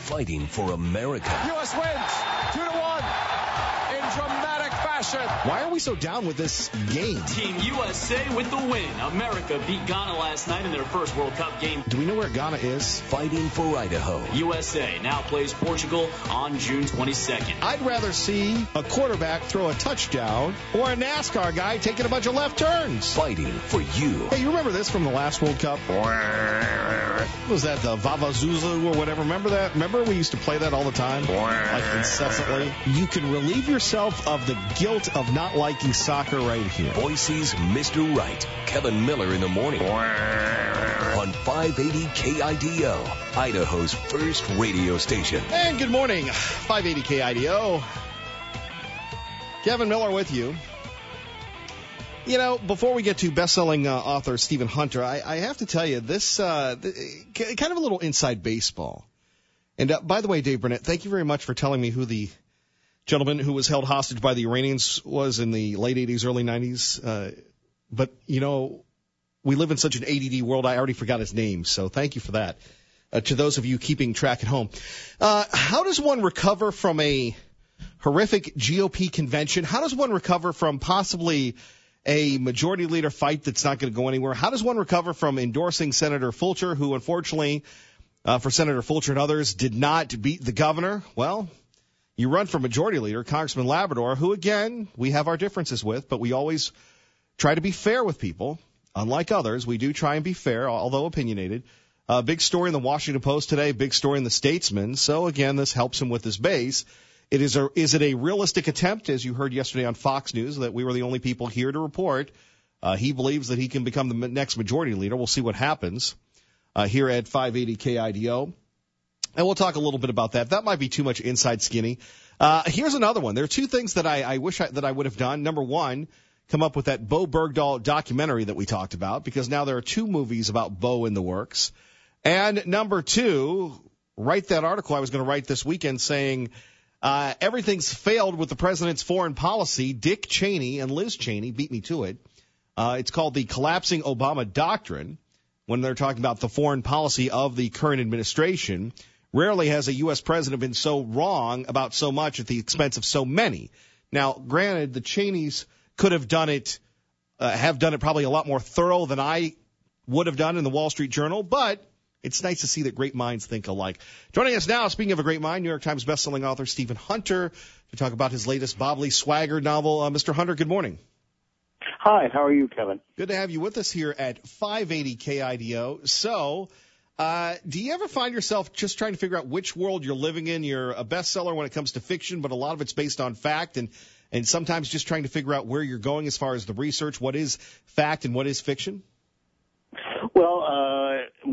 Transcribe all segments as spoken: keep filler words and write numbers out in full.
fighting for America. U S wins two to one in dramatic fashion. Why are we so down with this game? Team U S A with the win. America beat Ghana last night in their first World Cup game. Do we know where Ghana is? Fighting for Idaho. U S A now plays Portugal on June twenty-second. I'd rather see a quarterback throw a touchdown or a NASCAR guy taking a bunch of left turns. Fighting for you. Hey, you remember this from the last World Cup? What was that, the Vavazuzu or whatever? Remember that? Remember we used to play that all the time? Like incessantly? You can relieve yourself of the guilt of not liking soccer right here. Boise's Mister Right. Kevin Miller in the morning. On five eighty K I D O, Idaho's first radio station. And good morning, five eighty K I D O. Kevin Miller with you. You know, before we get to best-selling uh, author Stephen Hunter, I, I have to tell you, this uh, th- kind of a little inside baseball. And uh, by the way, Dave Burnett, thank you very much for telling me who the gentleman who was held hostage by the Iranians was in the late eighties, early nineties. Uh, but, you know, we live in such an A D D world, I already forgot his name, so thank you for that. Uh, to those of you keeping track at home. Uh, how does one recover from a horrific G O P convention? How does one recover from possibly a majority leader fight that's not going to go anywhere? How does one recover from endorsing Senator Fulcher, who unfortunately, uh, for Senator Fulcher and others, did not beat the governor? Well, you run for majority leader, Congressman Labrador, who, again, we have our differences with, but we always try to be fair with people. Unlike others, we do try and be fair, although opinionated. A uh, big story in the Washington Post today, big story in the Statesman. So, again, this helps him with his base. It is, a, is it a realistic attempt, as you heard yesterday on Fox News, that we were the only people here to report? Uh, he believes that he can become the next majority leader. We'll see what happens uh, here at five eighty K I D O. And we'll talk a little bit about that. That might be too much inside skinny. Uh, here's another one. There are two things that I, I wish I, that I would have done. Number one, come up with that Bo Bergdahl documentary that we talked about, because now there are two movies about Bo in the works. And number two, write that article I was going to write this weekend saying uh, everything's failed with the president's foreign policy. Dick Cheney and Liz Cheney beat me to it. Uh, it's called the Collapsing Obama Doctrine when they're talking about the foreign policy of the current administration. Rarely has a U S president been so wrong about so much at the expense of so many. Now, granted, the Cheneys could have done it, uh, have done it probably a lot more thorough than I would have done in the Wall Street Journal, but it's nice to see that great minds think alike. Joining us now, speaking of a great mind, New York Times bestselling author Stephen Hunter to talk about his latest Bobbly Swagger novel. Uh, Mister Hunter, good morning. Hi, how are you, Kevin? Good to have you with us here at five eighty K I D O. So, uh, do you ever find yourself just trying to figure out which world you're living in? You're a bestseller when it comes to fiction, but a lot of it's based on fact, and, and sometimes just trying to figure out where you're going as far as the research, what is fact and what is fiction? Well, uh,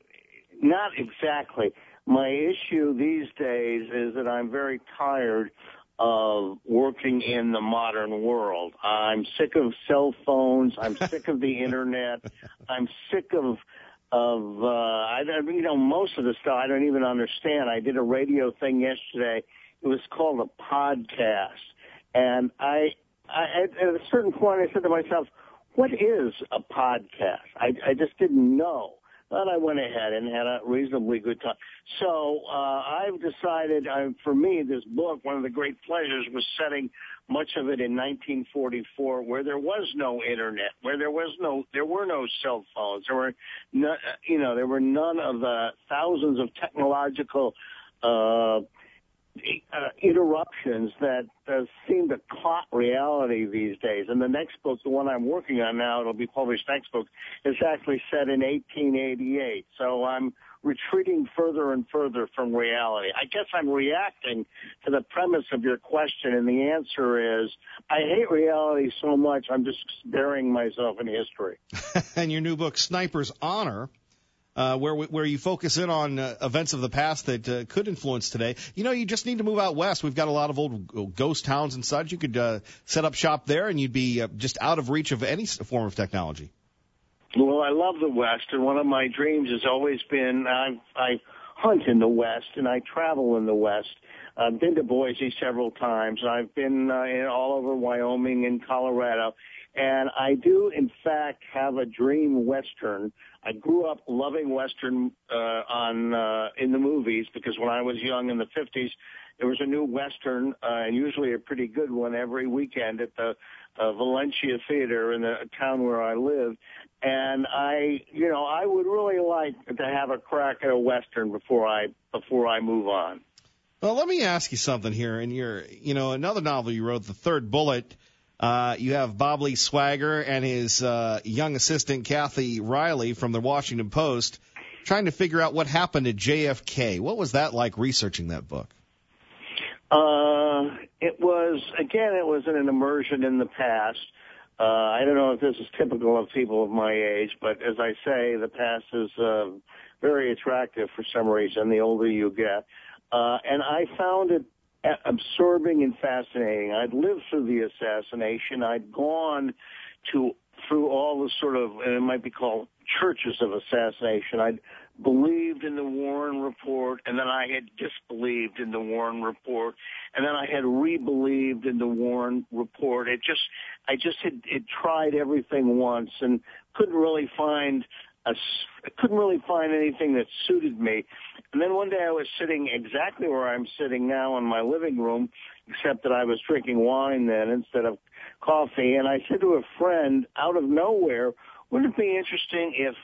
not exactly. My issue these days is that I'm very tired of working in the modern world. I'm sick of cell phones. I'm sick of the internet. I'm sick of, of, uh, I, you know, most of the stuff I don't even understand. I did a radio thing yesterday. It was called a podcast. And I, I, at a certain point, I said to myself, what is a podcast? I, I just didn't know. But I went ahead and had a reasonably good time. So uh, I've decided, uh, for me, this book, one of the great pleasures was setting much of it in nineteen forty-four, where there was no internet, where there was no, there were no cell phones, there were, no, you know, there were none of the thousands of technological uh, Uh, interruptions that uh, seem to clot reality these days. And the next book, the one I'm working on now, it'll be published next book, is actually set in eighteen eighty-eight. So I'm retreating further and further from reality. I guess I'm reacting to the premise of your question, and the answer is I hate reality so much I'm just burying myself in history. And your new book, Sniper's Honor, Uh, where where you focus in on uh, events of the past that uh, could influence today. You know, you just need to move out west. We've got a lot of old ghost towns and such. You could uh, set up shop there, and you'd be uh, just out of reach of any form of technology. Well, I love the West, and one of my dreams has always been I, I hunt in the West, and I travel in the West. I've been to Boise several times. I've been uh, in all over Wyoming and Colorado. And I do, in fact, have a dream Western. I grew up loving Western uh, on uh, in the movies because when I was young in the fifties, there was a new Western, uh, and usually a pretty good one, every weekend at the uh, Valencia Theater in the town where I lived. And I, you know, I would really like to have a crack at a Western before I before I move on. Well, let me ask you something here. In your, you know, another novel you wrote, The Third Bullet, uh, you have Bob Lee Swagger and his uh, young assistant, Kathy Riley, from the Washington Post, trying to figure out what happened to J F K. What was that like researching that book? Uh, it was, again, it was an immersion in the past. Uh, I don't know if this is typical of people of my age, but as I say, the past is uh, very attractive for some reason, the older you get. Uh, and I found it absorbing and fascinating. I'd lived through the assassination. I'd gone to through all the sort of, and it might be called churches of assassination. I'd believed in the Warren Report, and then I had disbelieved in the Warren Report, and then I had re-believed in the Warren Report. It just, I just had, had tried everything once and couldn't really find a, couldn't really find anything that suited me. And then one day I was sitting exactly where I'm sitting now in my living room, except that I was drinking wine then instead of coffee. And I said to a friend out of nowhere, wouldn't it be interesting if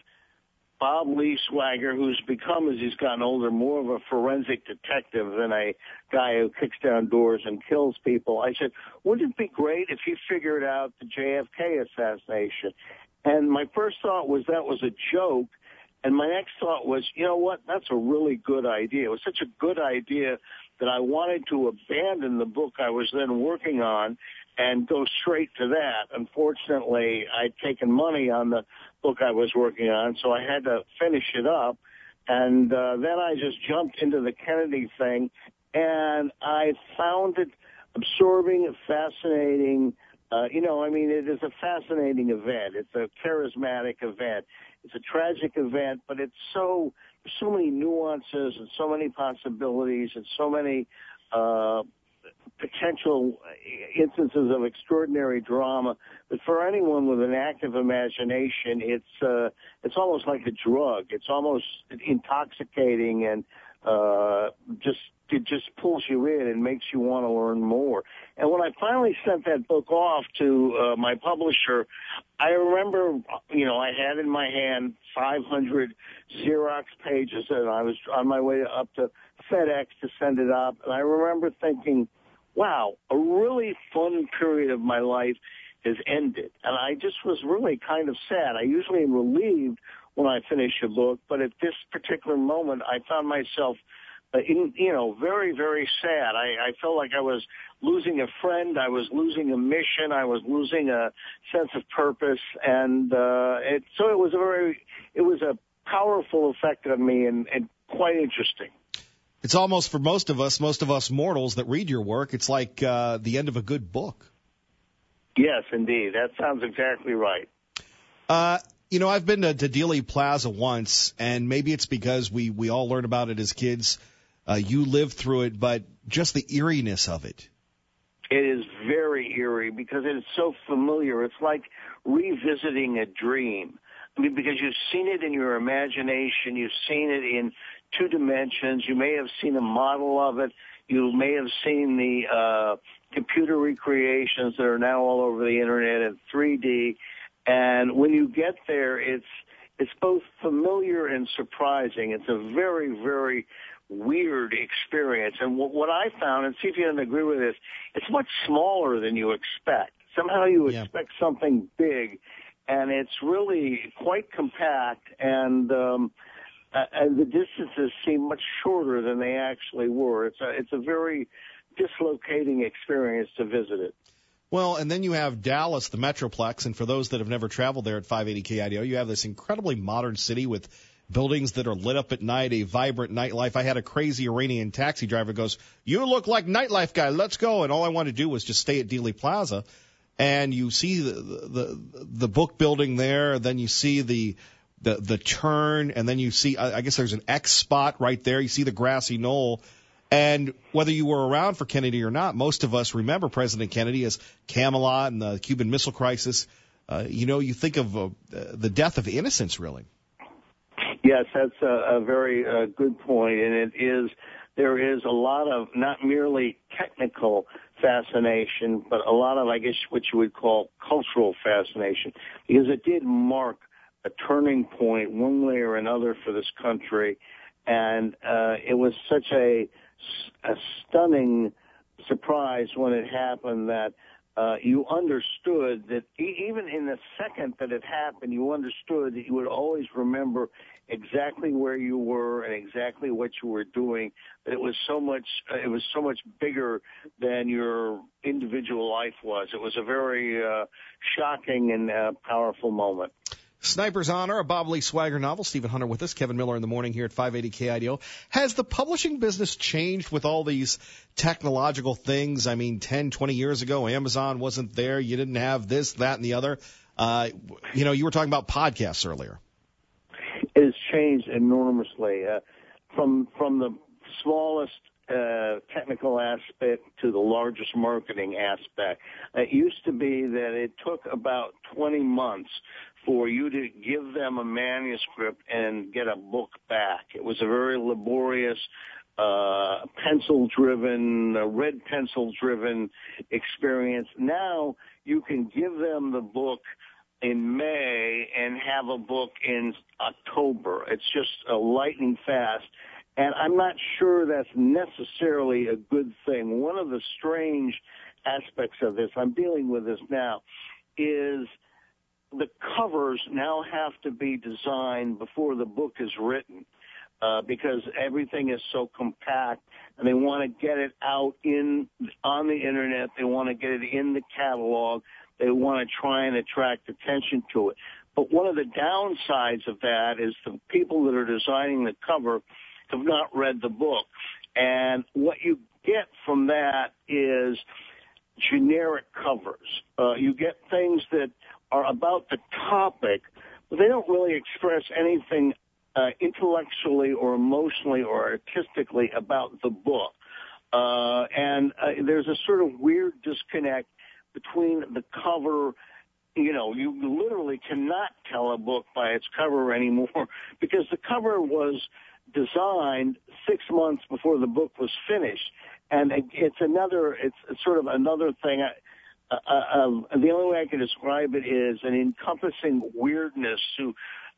Bob Lee Swagger, who's become, as he's gotten older, more of a forensic detective than a guy who kicks down doors and kills people. I said, wouldn't it be great if he figured out the J F K assassination? And my first thought was that was a joke. And my next thought was, you know what, that's a really good idea. It was such a good idea that I wanted to abandon the book I was then working on and go straight to that. Unfortunately, I'd taken money on the book I was working on, so I had to finish it up. And uh, then I just jumped into the Kennedy thing, and I found it absorbing, fascinating. Uh, you know, I mean, it is a fascinating event. It's a charismatic event. It's a tragic event, but it's so, so many nuances and so many possibilities and so many uh, potential instances of extraordinary drama that for anyone with an active imagination, it's uh, it's almost like a drug. It's almost intoxicating and uh, just it just pulls you in and makes you want to learn more. And when I finally sent that book off to uh, my publisher, I remember, you know, I had in my hand five hundred Xerox pages, and I was on my way up to FedEx to send it up. And I remember thinking, wow, a really fun period of my life has ended. And I just was really kind of sad. I usually am relieved when I finish a book, but at this particular moment, I found myself Uh, in, you know, very, very sad. I, I felt like I was losing a friend. I was losing a mission. I was losing a sense of purpose. And uh, it, so it was a very, it was a powerful effect on me and, and quite interesting. It's almost for most of us, most of us mortals that read your work, it's like uh, the end of a good book. Yes, indeed. That sounds exactly right. Uh, you know, I've been to, to Dealey Plaza once, and maybe it's because we, we all learned about it as kids. Uh, you lived through it, but just the eeriness of it. It is very eerie because it is so familiar. It's like revisiting a dream. I mean, because you've seen it in your imagination. You've seen it in two dimensions. You may have seen a model of it. You may have seen the uh, computer recreations that are now all over the Internet in three D. And when you get there, it's it's both familiar and surprising. It's a very, very weird experience. And what, what I found, and see if you don't agree with this, it's much smaller than you expect. Somehow you yeah. expect something big, and it's really quite compact, and um, uh, and the distances seem much shorter than they actually were. It's a, it's a very dislocating experience to visit it. Well, and then you have Dallas, the Metroplex, and for those that have never traveled there at five eighty K I D O, you have this incredibly modern city with buildings that are lit up at night, a vibrant nightlife. I had a crazy Iranian taxi driver goes, "You look like nightlife guy, let's go." And all I wanted to do was just stay at Dealey Plaza. And you see the the, the book building there, then you see the the the turn, and then you see, I guess there's an X spot right there. You see the grassy knoll. And whether you were around for Kennedy or not, most of us remember President Kennedy as Camelot and the Cuban Missile Crisis. uh, you know, you think of uh, the death of innocence, really. Yes, that's a, a very uh, good point, and it is. There is a lot of not merely technical fascination, but a lot of, I guess, what you would call cultural fascination, because it did mark a turning point one way or another for this country, and uh, it was such a, a stunning surprise when it happened that uh, you understood that e- even in the second that it happened, you understood that you would always remember exactly where you were and exactly what you were doing. That it was so much, uh, it was so much bigger than your individual life was. It was a very uh, shocking and uh, powerful moment. Sniper's Honor, a Bob Lee Swagger novel. Stephen Hunter with us. Kevin Miller in the morning here at five eighty K I D O. Has the publishing business changed with all these technological things? I mean, ten, twenty years ago, Amazon wasn't there. You didn't have this, that, and the other. Uh, you know, you were talking about podcasts earlier. It has changed enormously, uh, from from the smallest uh, technical aspect to the largest marketing aspect. It used to be that it took about twenty months for you to give them a manuscript and get a book back. It was a very laborious, uh, pencil-driven, uh, red pencil-driven experience. Now you can give them the book in May and have a book in October. It's just uh, lightning fast. And I'm not sure that's necessarily a good thing. One of the strange aspects of this, I'm dealing with this now, is the covers now have to be designed before the book is written, uh, because everything is so compact, and they want to get it out in on the internet. They want to get it in the catalog. They want to try and attract attention to it. But one of the downsides of that is the people that are designing the cover have not read the book. And what you get from that is generic covers. Uh, you get things that are about the topic, but they don't really express anything uh, intellectually or emotionally or artistically about the book. Uh, and uh, there's a sort of weird disconnect between the cover. You know, you literally cannot tell a book by its cover anymore, because the cover was designed six months before the book was finished. And it's another, it's sort of another thing. Uh, uh, uh, the only way I can describe it is an encompassing weirdness to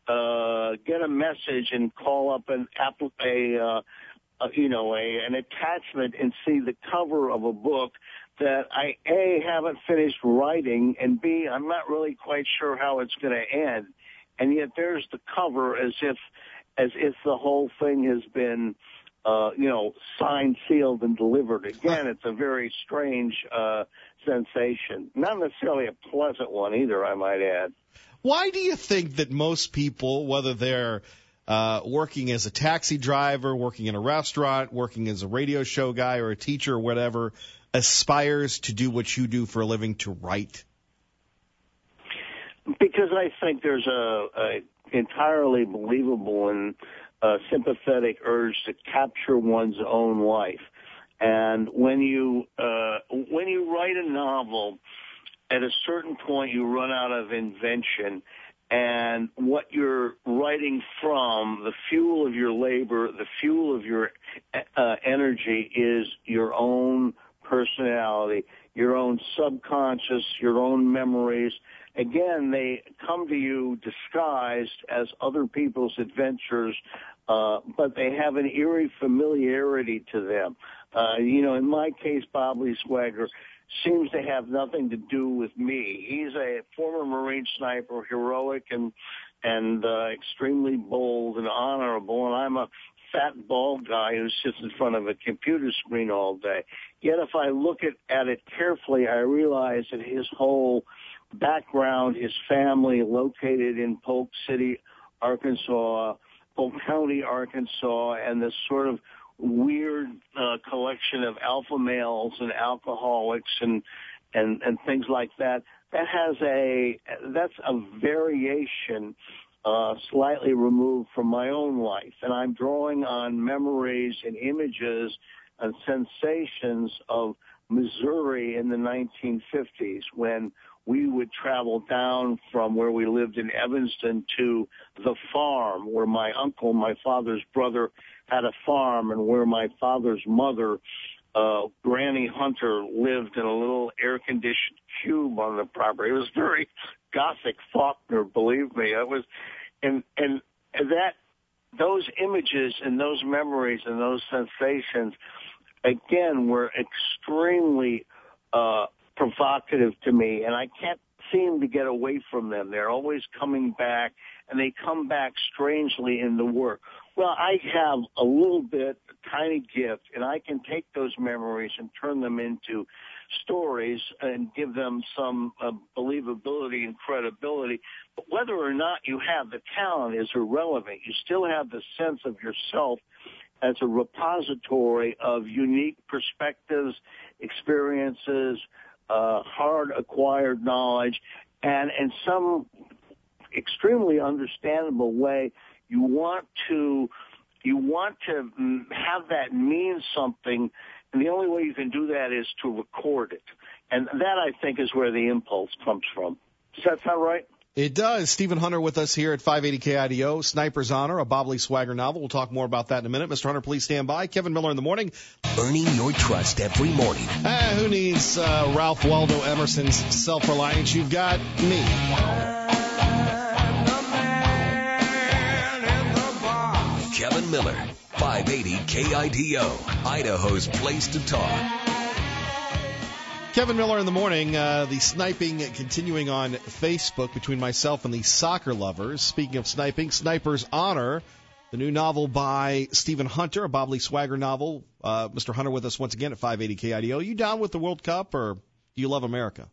uh, get a message and call up an apple, a, uh, uh, you know, a, an attachment and see the cover of a book that I, A, haven't finished writing, and B, I'm not really quite sure how it's going to end. And yet there's the cover as if, as if the whole thing has been, uh, you know, signed, sealed, and delivered. Again, it's a very strange uh, sensation. Not necessarily a pleasant one either, I might add. Why do you think that most people, whether they're uh, working as a taxi driver, working in a restaurant, working as a radio show guy or a teacher or whatever, aspires to do what you do for a living, to write? Because I think there's a, a entirely believable and uh, sympathetic urge to capture one's own life. And when you uh, when you write a novel, at a certain point you run out of invention, and what you're writing from, the fuel of your labor, the fuel of your uh, energy, is your own personality, your own subconscious, your own memories. Again, they come to you disguised as other people's adventures, uh, but they have an eerie familiarity to them. Uh, you know, in my case, Bob Lee Swagger seems to have nothing to do with me. He's a former Marine sniper, heroic and and uh, extremely bold and honorable, and I'm a fat, bald guy who sits in front of a computer screen all day. Yet if I look at, at it carefully, I realize that his whole background, his family located in Polk City, Arkansas, Polk County, Arkansas, and this sort of weird uh, collection of alpha males and alcoholics and, and, and things like that, that has a, that's a variation Uh, slightly removed from my own life. And I'm drawing on memories and images and sensations of Missouri in the nineteen fifties when we would travel down from where we lived in Evanston to the farm where my uncle, my father's brother, had a farm, and where my father's mother, uh, Granny Hunter, lived in a little air-conditioned cube on the property. It was very Gothic Faulkner, believe me. It was, and and that those images and those memories and those sensations, again, were extremely uh, provocative to me, and I can't seem to get away from them. They're always coming back, and they come back strangely in the work. Well, I have a little bit, a tiny gift, and I can take those memories and turn them into stories and give them some uh, believability and credibility. But whether or not you have the talent is irrelevant. You still have the sense of yourself as a repository of unique perspectives, experiences, uh, hard-acquired knowledge, and in some extremely understandable way, you want to you want to have that mean something, and the only way you can do that is to record it. And that, I think, is where the impulse comes from. Does that sound right? It does. Stephen Hunter with us here at five eighty K I D O. Sniper's Honor, a Bob Lee Swagger novel. We'll talk more about that in a minute. Mister Hunter, please stand by. Kevin Miller in the morning. Earning your trust every morning. Ah, who needs uh, Ralph Waldo Emerson's self-reliance? You've got me. Kevin Miller, five eighty K I D O, Idaho's place to talk. Kevin Miller in the morning. Uh, the sniping continuing on Facebook between myself and the soccer lovers. Speaking of sniping, Sniper's Honor, the new novel by Stephen Hunter, a Bob Lee Swagger novel. Uh, Mister Hunter with us once again at five eighty K I D O. You down with the World Cup, or do you love America?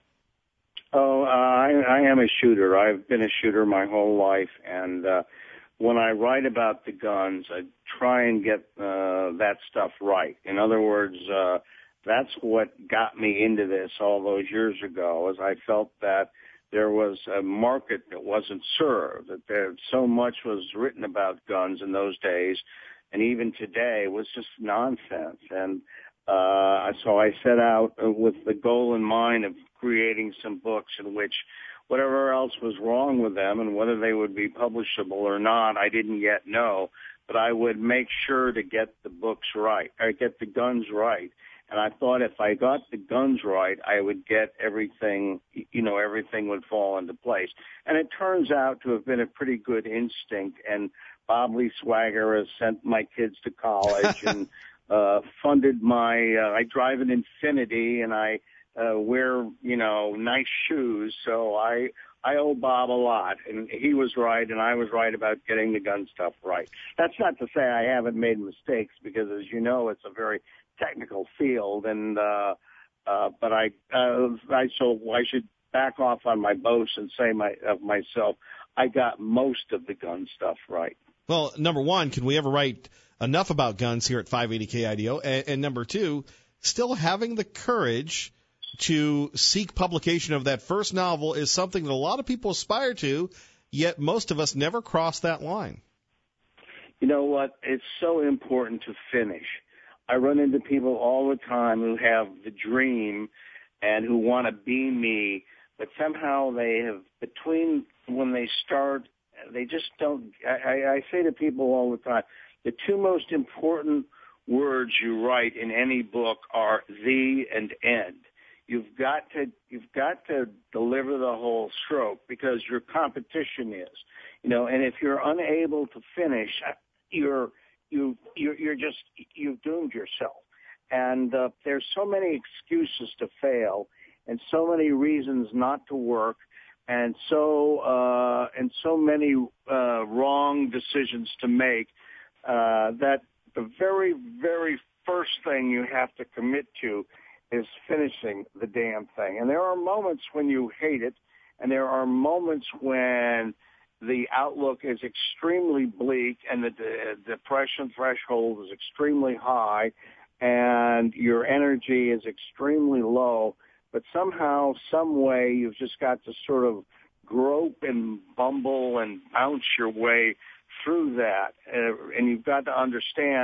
Oh, uh, I, I am a shooter. I've been a shooter my whole life, and uh, when I write about the guns, I try and get uh, that stuff right. In other words, uh, that's what got me into this all those years ago, as I felt that there was a market that wasn't served, that there so much was written about guns in those days, and even today was just nonsense. And uh, so I set out with the goal in mind of creating some books in which whatever else was wrong with them and whether they would be publishable or not, I didn't yet know, but I would make sure to get the books right, or get the guns right. And I thought if I got the guns right, I would get everything, you know, everything would fall into place. And it turns out to have been a pretty good instinct. And Bob Lee Swagger has sent my kids to college and uh, funded my, uh, I drive an Infiniti and I uh, wear, you know, nice shoes. So I, I owe Bob a lot. And he was right, and I was right about getting the gun stuff right. That's not to say I haven't made mistakes, because, as you know, it's a very technical field, and uh, uh, but I, uh, I so I should back off on my boast and say my of myself, I got most of the gun stuff right. Well, number one, can we ever write enough about guns here at five eighty K I D O? And, and number two, still having the courage to seek publication of that first novel is something that a lot of people aspire to, yet most of us never cross that line. You know what? It's so important to finish. I run into people all the time who have the dream and who want to be me, but somehow they have, between when they start, they just don't. I, I say to people all the time, the two most important words you write in any book are the and end. You've got to, you've got to deliver the whole stroke, because your competition is, you know, and if you're unable to finish, you're, You, you're, you're just, you've doomed yourself. And uh, there's so many excuses to fail and so many reasons not to work and so, uh, and so many uh, wrong decisions to make uh, that the very, very first thing you have to commit to is finishing the damn thing. And there are moments when you hate it, and there are moments when the outlook is extremely bleak and the de- depression threshold is extremely high and your energy is extremely low, but somehow, some way, you've just got to sort of grope and bumble and bounce your way through that. Uh, and you've got to understand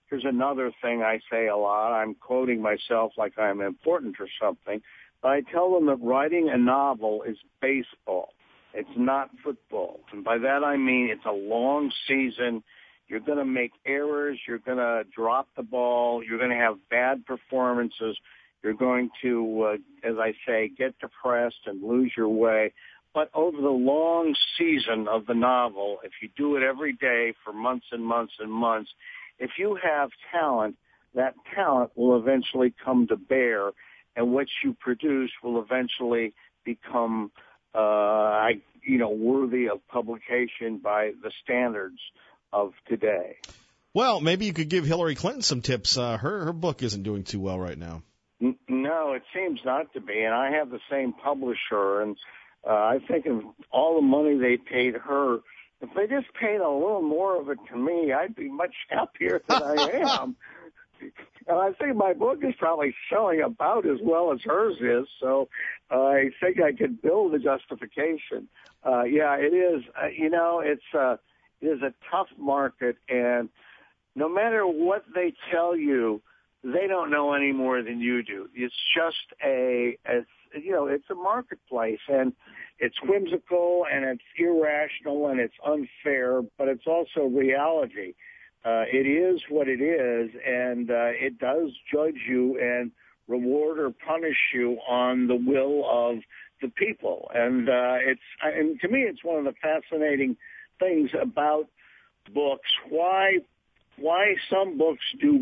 here's another thing I say a lot. I'm quoting myself like I'm important or something. But I tell them that writing a novel is baseball. It's not football. And by that I mean it's a long season. You're going to make errors. You're going to drop the ball. You're going to have bad performances. You're going to, uh, as I say, get depressed and lose your way. But over the long season of the novel, if you do it every day for months and months and months, if you have talent, that talent will eventually come to bear, and what you produce will eventually become, uh, I, you know, worthy of publication by the standards of today. Well, maybe you could give Hillary Clinton some tips. Uh, her her book isn't doing too well right now. N- no, it seems not to be, and I have the same publisher, and uh, I think of all the money they paid her. If they just paid a little more of it to me, I'd be much happier than I am. And I think my book is probably selling about as well as hers is, so uh, I think I could build a justification. Uh, yeah, it is. Uh, you know, it's uh, it is a tough market, and no matter what they tell you, they don't know any more than you do. It's just a, a you know, it's a marketplace, and it's whimsical, and it's irrational, and it's unfair, but it's also reality. Uh, it is what it is, and uh, it does judge you and reward or punish you on the will of the people. And uh, it's, and to me, it's one of the fascinating things about books. Why, why some books do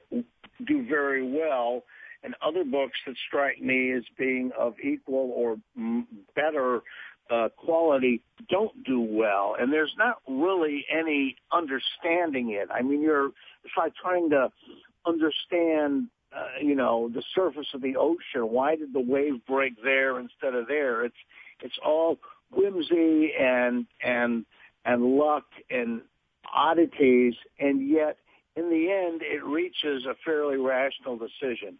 do very well, and other books that strike me as being of equal or better uh, quality don't do well. And there's not really any understanding it. I mean, you're, it's like trying to understand, uh, you know, the surface of the ocean. Why did the wave break there instead of there? It's, it's all whimsy and, and, and luck and oddities, and yet in the end, it reaches a fairly rational decision.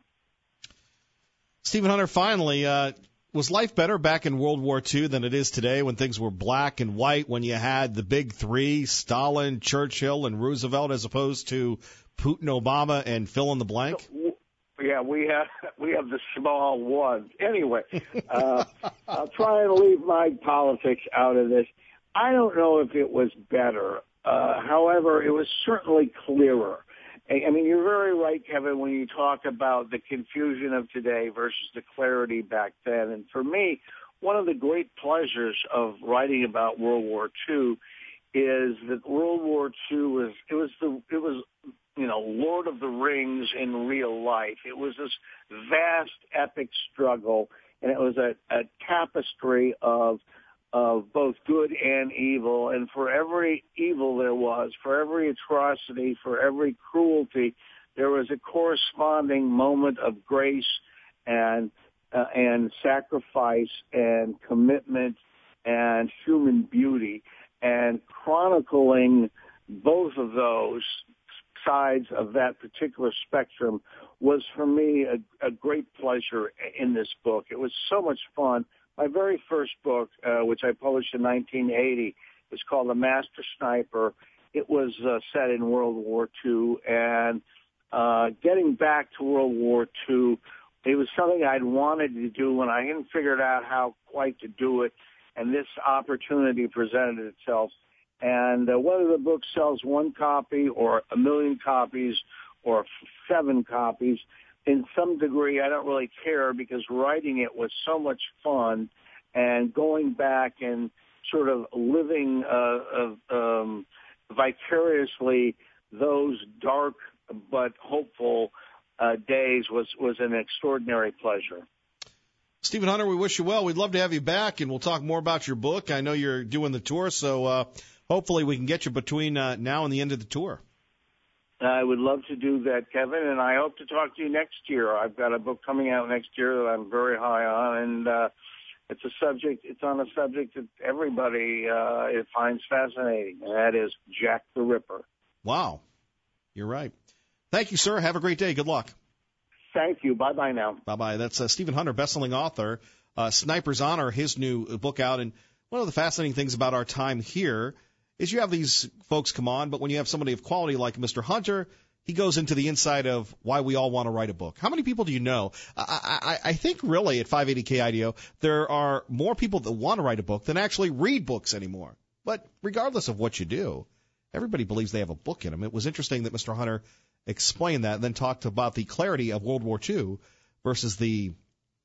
Stephen Hunter, finally, uh, was life better back in World War Two than it is today, when things were black and white, when you had the big three, Stalin, Churchill, and Roosevelt, as opposed to Putin, Obama, and fill in the blank? Yeah, we have we have the small ones. Anyway, uh, I'll try and leave my politics out of this. I don't know if it was better. Uh, however, it was certainly clearer. I mean, you're very right, Kevin, when you talk about the confusion of today versus the clarity back then. And for me, one of the great pleasures of writing about World War Two is that World War Two was, it was the, it was, you know, Lord of the Rings in real life. It was this vast, epic struggle, and it was a, a tapestry of of both good and evil, and for every evil there was, for every atrocity, for every cruelty, there was a corresponding moment of grace and uh, and sacrifice and commitment and human beauty. And chronicling both of those sides of that particular spectrum was, for me, a, a great pleasure in this book. It was so much fun. My very first book, uh, which I published in nineteen eighty, is called The Master Sniper. It was uh, set in World War Two, and uh, getting back to World War Two, it was something I'd wanted to do, and I hadn't figured out how quite to do it, and this opportunity presented itself. And uh, whether the book sells one copy or a million copies or seven copies, in some degree, I don't really care, because writing it was so much fun, and going back and sort of living uh, uh, um, vicariously those dark but hopeful uh, days was, was an extraordinary pleasure. Stephen Hunter, we wish you well. We'd love to have you back, and we'll talk more about your book. I know you're doing the tour, so uh, hopefully we can get you between uh, now and the end of the tour. I would love to do that, Kevin, and I hope to talk to you next year. I've got a book coming out next year that I'm very high on, and uh, it's a subject. It's on a subject that everybody uh, it finds fascinating, and that is Jack the Ripper. Wow, you're right. Thank you, sir. Have a great day. Good luck. Thank you. Bye bye now. Bye bye. That's uh, Stephen Hunter, best-selling author. Uh, Sniper's Honor, his new book out, and one of the fascinating things about our time here is you have these folks come on, but when you have somebody of quality like Mister Hunter, he goes into the inside of why we all want to write a book. How many people do you know? I, I, I think really at five eighty K I D O, there are more people that want to write a book than actually read books anymore. But regardless of what you do, everybody believes they have a book in them. It was interesting that Mister Hunter explained that and then talked about the clarity of World War Two versus the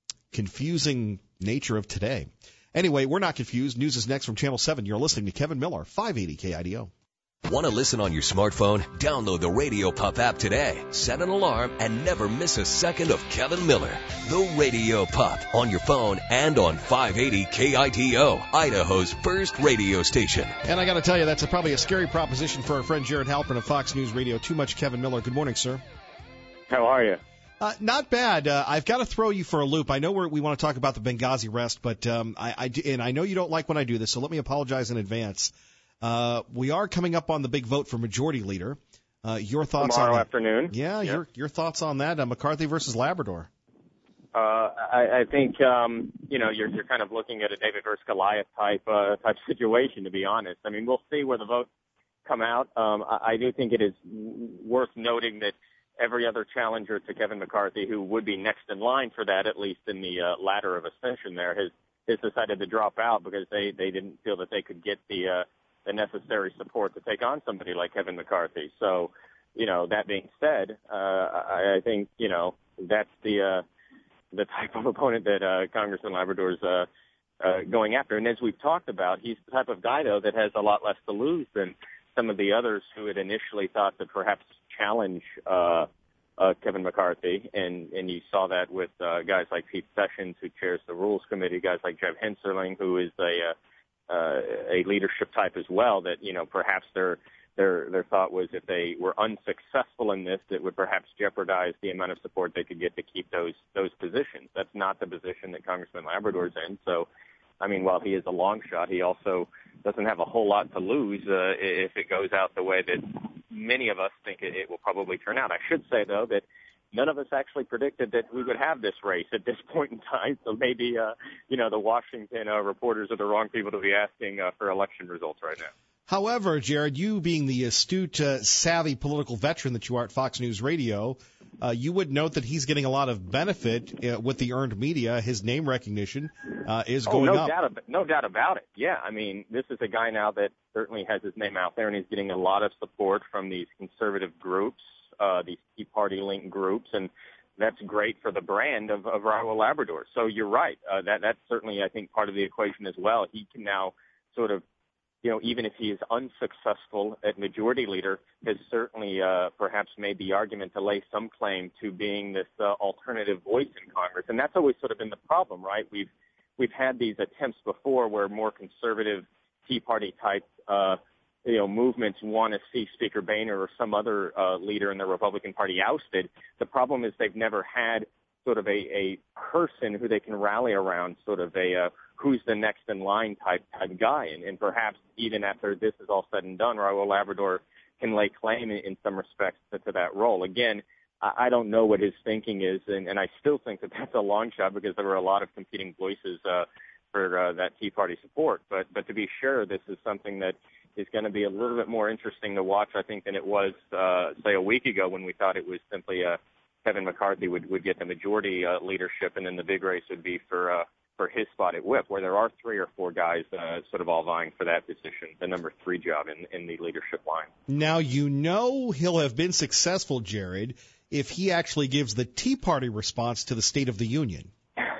confusing nature of today. Anyway, we're not confused. News is next from Channel seven. You're listening to Kevin Miller, five eighty K I D O. Want to listen on your smartphone? Download the Radio Pup app today. Set an alarm and never miss a second of Kevin Miller, the Radio Pup, on your phone and on five eighty K I D O, Idaho's first radio station. And I got to tell you, that's a, probably a scary proposition for our friend Jared Halpern of Fox News Radio. Too much Kevin Miller. Good morning, sir. How are you? Uh, not bad. Uh, I've got to throw you for a loop. I know we're, we want to talk about the Benghazi arrest, but um, I, I, and I know you don't like when I do this, so let me apologize in advance. Uh, we are coming up on the big vote for majority leader. Uh, your thoughts Tomorrow on that? afternoon. Yeah, yep. your your thoughts on that? Uh, McCarthy versus Labrador. Uh, I, I think um, you know you're you're kind of looking at a David versus Goliath type uh, type situation. To be honest, I mean we'll see where the votes come out. Um, I, I do think it is worth noting that every other challenger to Kevin McCarthy, who would be next in line for that, at least in the uh, ladder of ascension, there has has decided to drop out because they they didn't feel that they could get the uh, the necessary support to take on somebody like Kevin McCarthy. So, you know, that being said, uh, I, I think, you know, that's the uh, the type of opponent that uh, Congressman Labrador's uh, uh, going after. And as we've talked about, he's the type of guy, though, that has a lot less to lose than some of the others who had initially thought to perhaps challenge uh, uh, Kevin McCarthy. And, and you saw that with uh, guys like Pete Sessions, who chairs the Rules Committee, guys like Jeb Henserling, who is a uh, Uh, a leadership type as well, that, you know, perhaps their their their thought was if they were unsuccessful in this, it would perhaps jeopardize the amount of support they could get to keep those those positions. That's not the position that Congressman Labrador's in. So, I mean, while he is a long shot, he also doesn't have a whole lot to lose uh, if it goes out the way that many of us think it, it will probably turn out. I should say, though, that none of us actually predicted that we would have this race at this point in time. So maybe, uh, you know, the Washington uh, reporters are the wrong people to be asking uh, for election results right now. However, Jared, you being the astute, uh, savvy political veteran that you are at Fox News Radio, uh, you would note that he's getting a lot of benefit uh, with the earned media. His name recognition uh, is oh, going no up. Doubt, no doubt about it. Yeah, I mean, this is a guy now that certainly has his name out there, and he's getting a lot of support from these conservative groups. Uh, these Tea Party linked groups, and that's great for the brand of, of Raul Labrador. So you're right. Uh, that that's certainly, I think, part of the equation as well. He can now sort of, you know, even if he is unsuccessful at majority leader, has certainly uh, perhaps made the argument to lay some claim to being this uh, alternative voice in Congress. And that's always sort of been the problem, right? We've we've had these attempts before where more conservative Tea Party type uh, you know, movements want to see Speaker Boehner or some other uh, leader in the Republican Party ousted. The problem is they've never had sort of a, a person who they can rally around, sort of a uh, who's the next in line type type guy. And, and perhaps even after this is all said and done, Raul Labrador can lay claim in, in some respects to, to that role. Again, I, I don't know what his thinking is, and, and I still think that that's a long shot because there were a lot of competing voices uh, for uh, that Tea Party support. But but to be sure, this is something that is going to be a little bit more interesting to watch, I think, than it was, uh, say, a week ago when we thought it was simply uh, Kevin McCarthy would, would get the majority uh, leadership, and then the big race would be for uh, for his spot at whip, where there are three or four guys uh, sort of all vying for that position, the number three job in, in the leadership line. Now, you know he'll have been successful, Jared, if he actually gives the Tea Party response to the State of the Union.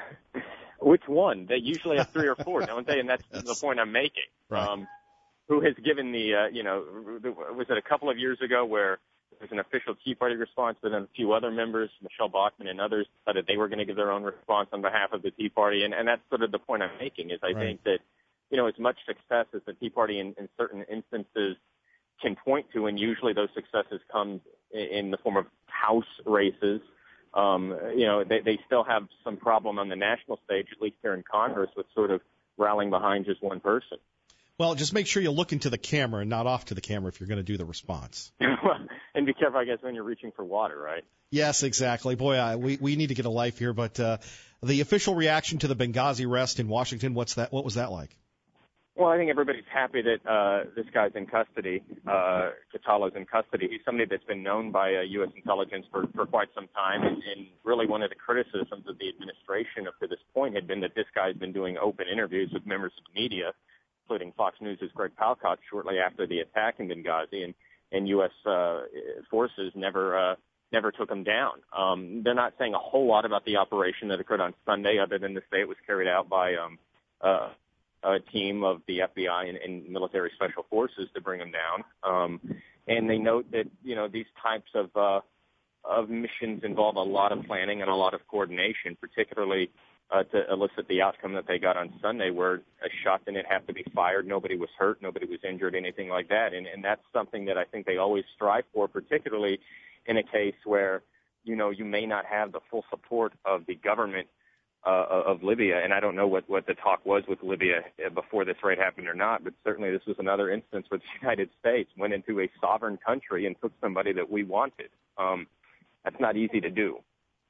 Which one? They usually have three or four, don't they? And that's yes. the point I'm making. Right. Um, who has given the, uh, you know, was it a couple of years ago where there was an official Tea Party response, but then a few other members, Michelle Bachmann and others, decided they were going to give their own response on behalf of the Tea Party. And, and that's sort of the point I'm making is I right. think that, you know, as much success as the Tea Party in, in certain instances can point to, and usually those successes come in, in the form of House races, um, you know, they, they still have some problem on the national stage, at least here in Congress, with sort of rallying behind just one person. Well, just make sure you look into the camera and not off to the camera if you're going to do the response. And be careful, I guess, when you're reaching for water, right? Yes, exactly. Boy, I, we we need to get a life here. But uh, the official reaction to the Benghazi arrest in Washington, what's that? What was that like? Well, I think everybody's happy that uh, this guy's in custody. Uh, Khatallah is in custody. He's somebody that's been known by uh, U S intelligence for, for quite some time, and, and really one of the criticisms of the administration up to this point had been that this guy's been doing open interviews with members of the media, including Fox News' Greg Palkot, shortly after the attack in Benghazi, and, and U S uh, forces never uh, never took him down. Um, they're not saying a whole lot about the operation that occurred on Sunday, other than to say it was carried out by um, uh, a team of the F B I and, and military special forces to bring him down. Um, and they note that, you know, these types of uh, of missions involve a lot of planning and a lot of coordination, particularly uh, to elicit the outcome that they got on Sunday, where a shot didn't have to be fired, nobody was hurt, nobody was injured, anything like that. And, and that's something that I think they always strive for, particularly in a case where, you know, you may not have the full support of the government Uh, of Libya, and I don't know what, what the talk was with Libya before this raid happened or not, but certainly this was another instance where the United States went into a sovereign country and took somebody that we wanted. Um, that's not easy to do.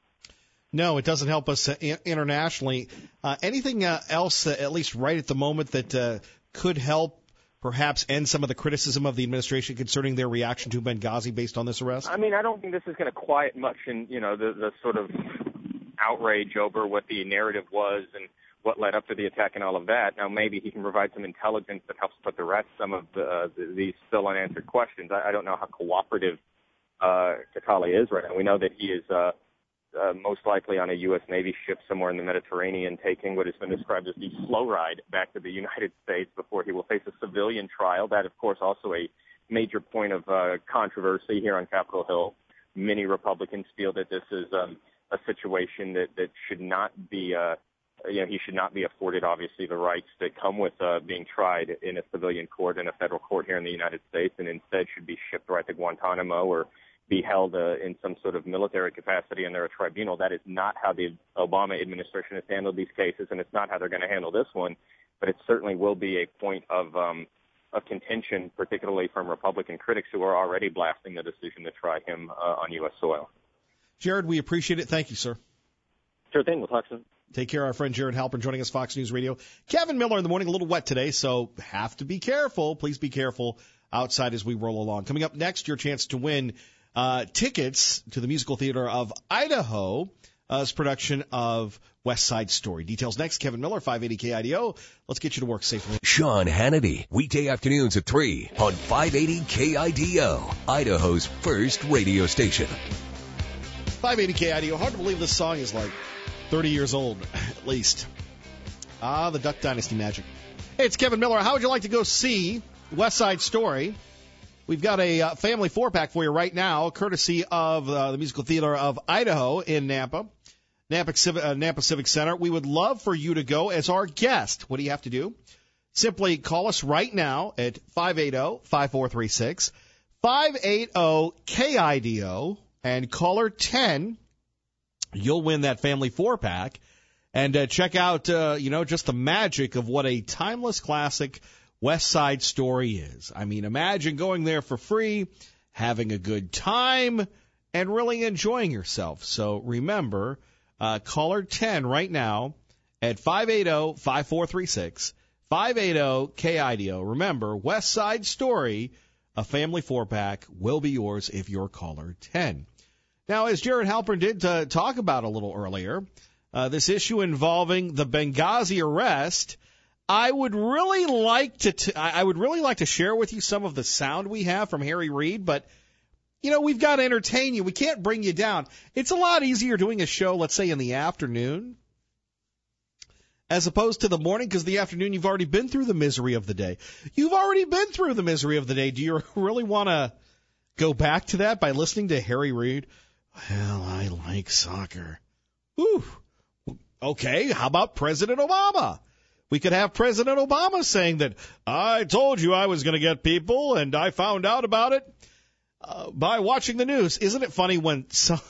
No, it doesn't help us uh, internationally. Uh, anything uh, else, uh, at least right at the moment, that uh, could help perhaps end some of the criticism of the administration concerning their reaction to Benghazi based on this arrest? I mean, I don't think this is going to quiet much in, you know, the, the sort of outrage over what the narrative was and what led up to the attack and all of that. Now, maybe he can provide some intelligence that helps put to rest some of the, uh, the, these still unanswered questions. I, I don't know how cooperative uh, Khatallah is right now. We know that he is uh, uh, most likely on a U S Navy ship somewhere in the Mediterranean, taking what has been described as the slow ride back to the United States before he will face a civilian trial. That, of course, also a major point of uh, controversy here on Capitol Hill. Many Republicans feel that this is um, a situation that, that should not be, uh, you know, he should not be afforded, obviously, the rights that come with uh, being tried in a civilian court, in a federal court here in the United States, and instead should be shipped right to Guantanamo or be held uh, in some sort of military capacity under a tribunal. That is not how the Obama administration has handled these cases, and it's not how they're going to handle this one, but it certainly will be a point of um, of contention, particularly from Republican critics who are already blasting the decision to try him uh, on U S soil. Jared, we appreciate it. Thank you, sir. Sure thing. We'll talk soon. Take care. Our friend Jared Halpern joining us, Fox News Radio. Kevin Miller in the morning, a little wet today, so have to be careful. Please be careful outside as we roll along. Coming up next, your chance to win uh, tickets to the musical theater of Idaho's uh, production of West Side Story. Details next. Kevin Miller, five eighty K I D O. Let's get you to work safely. Sean Hannity, weekday afternoons at three on five eighty K I D O, Idaho's first radio station. five eighty K I D O. Hard to believe this song is like thirty years old, at least. Ah, the Duck Dynasty magic. Hey, it's Kevin Miller. How would you like to go see West Side Story? We've got a uh, family four-pack for you right now, courtesy of uh, the Musical Theater of Idaho in Nampa, Nampa Civic, uh, Nampa Civic Center. We would love for you to go as our guest. What do you have to do? Simply call us right now at five eight zero, five four three six, five eight zero K I D O, and caller ten, you'll win that family four-pack. And uh, check out, uh, you know, just the magic of what a timeless classic West Side Story is. I mean, imagine going there for free, having a good time, and really enjoying yourself. So remember, uh, caller ten right now at five eight zero, five four three six, five eight zero K I D O. Remember, West Side Story, a family four-pack, will be yours if you're caller ten. Now, as Jared Halpern did uh, talk about a little earlier, uh, this issue involving the Benghazi arrest, I would really like to t- I would really like to share with you some of the sound we have from Harry Reid, but you know, we've got to entertain you. We can't bring you down. It's a lot easier doing a show, let's say, in the afternoon as opposed to the morning, because the afternoon you've already been through the misery of the day. You've already been through the misery of the day. Do you really want to go back to that by listening to Harry Reid? Well, I like soccer. Ooh. Okay, how about President Obama? We could have President Obama saying that, I told you I was going to get people, and I found out about it uh, by watching the news. Isn't it funny when so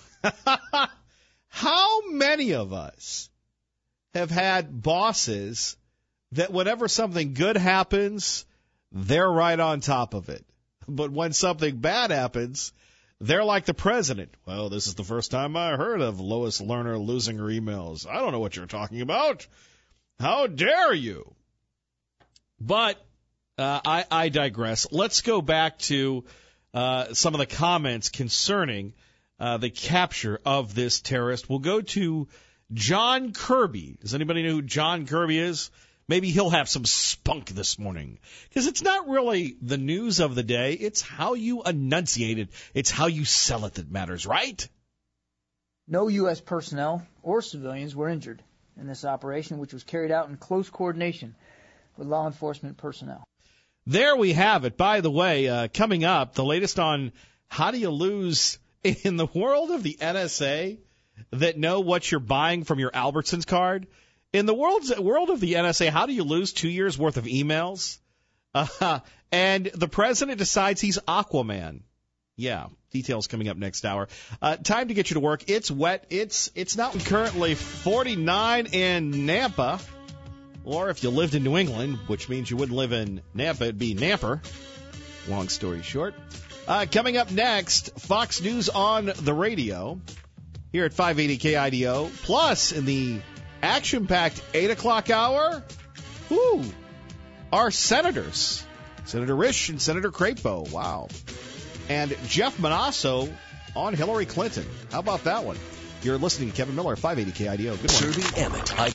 how many of us have had bosses that whenever something good happens, they're right on top of it. But when something bad happens, they're like the president. Well, this is the first time I heard of Lois Lerner losing her emails. I don't know what you're talking about. How dare you? But uh, I, I digress. Let's go back to uh, some of the comments concerning uh, the capture of this terrorist. We'll go to John Kirby. Does anybody know who John Kirby is? Maybe he'll have some spunk this morning. Because it's not really the news of the day. It's how you enunciate it. It's how you sell it that matters, right? No U S personnel or civilians were injured in this operation, which was carried out in close coordination with law enforcement personnel. There we have it. By the way, uh, coming up, the latest on how do you lose in the world of the N S A that know what you're buying from your Albertsons card. In the world's, world of the N S A, how do you lose two years' worth of emails? Uh, and the president decides he's Aquaman. Yeah, details coming up next hour. Uh, time to get you to work. It's wet. It's it's now currently forty-nine in Nampa. Or if you lived in New England, which means you wouldn't live in Nampa, it'd be Namper. Long story short. Uh, coming up next, Fox News on the radio here at five eighty K I D O. Plus, in the action-packed eight o'clock hour, whoo, our senators, Senator Risch and Senator Crapo. Wow. And Jeff Manasso on Hillary Clinton. How about that one? You're listening to Kevin Miller, five eighty K I D O. Good morning. Serby Emmett.